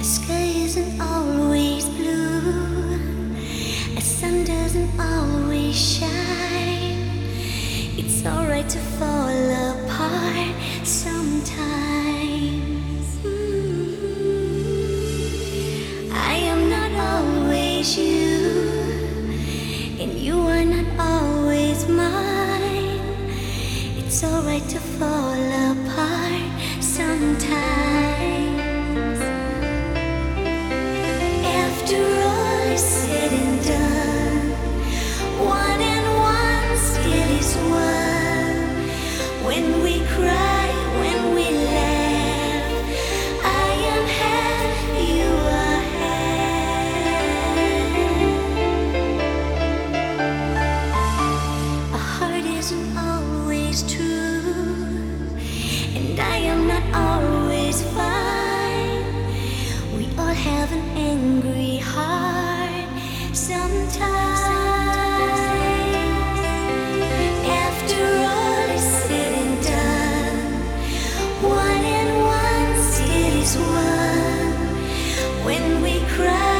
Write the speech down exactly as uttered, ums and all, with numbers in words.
sky isn't always blue, a sun doesn't always shine. It's alright to fall apart sometimes. Mm-hmm. I am not always you, and you are not always mine. It's alright to fall apart sometimes. After all is said and done, one and one still is one. When we cry, when we laugh, I am half, you are half. A heart isn't always true, and I am not always fine. We all have an angry heart sometimes. After all is said and done, one and one still is one. When we cry,